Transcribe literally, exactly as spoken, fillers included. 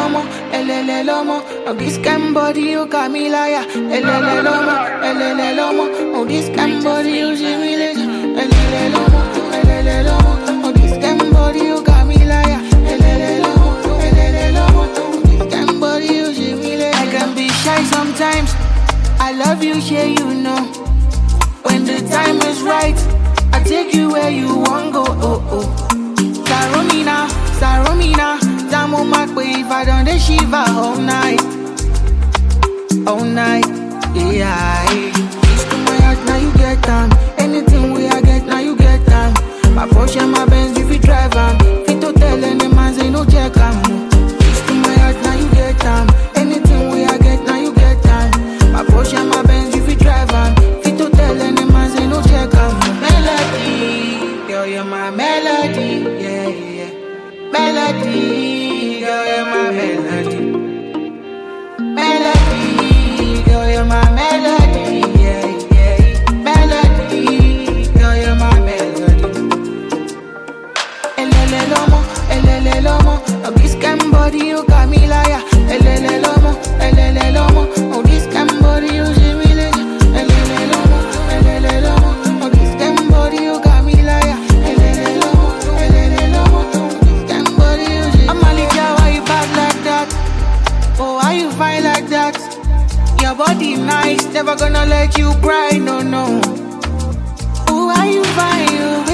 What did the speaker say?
lomo, elele lomo. Oh, this kind body you got me liar. Elele lomo, elele lomo. Oh, this kind body you see me later. Elele lomo, elele lomo. Oh, this kind body you got me liar. Elele lomo, elele lomo. Oh, this kind body you see me later. I can be shy sometimes. I love you, yeah, you know. When the time is right, I take you where you want go. Oh oh. Saromina, Saromina, Zamo Makwe, if I don't the shiva all night, all night, yeah. It's to my heart, now you get time. Anything we I get, now you get time. My Porsche, my Benz, if you drive am. Fit to tell any man, say no check am. It's to my heart, now you get time. Anything we I get, now you get time. My Porsche, my Benz, if you drive am. Fit to tell any man, say no check am. Melody, girl, you're my melody, yeah, yeah. Melody, girl, you're my melody. Melody, girl, you're my melody, yeah, yeah. Melody, girl, you're my melody. Elele lomo, elele lomo. Oh, this kind body you got me liar. Elele lomo, elele lomo. Oh, this kind body you see me later. Elele lomo, elele lomo. Oh, this kind body you got me liar. Elele lomo, elele lomo. Oh, this kind body you see me later. I'm Malika, why you bad like that? Oh, why you fine like that? Your body nice, never gonna let you cry, no, no. Oh, why you fine, you?